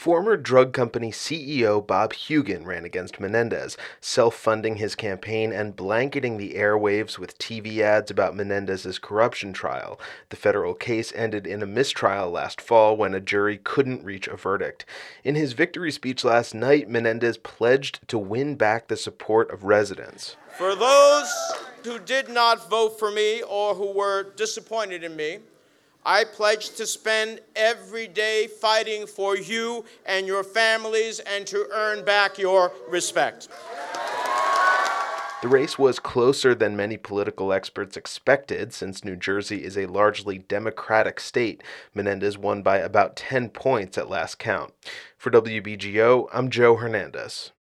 Former drug company CEO Bob Hugin ran against Menendez, self-funding his campaign and blanketing the airwaves with TV ads about Menendez's corruption trial. The federal case ended in a mistrial last fall when a jury couldn't reach a verdict. In his victory speech last night, Menendez pledged to win back the support of residents. For those who did not vote for me or who were disappointed in me, I pledge to spend every day fighting for you and your families and to earn back your respect. The race was closer than many political experts expected, since New Jersey is a largely Democratic state. Menendez won by about 10 points at last count. For WBGO, I'm Joe Hernandez.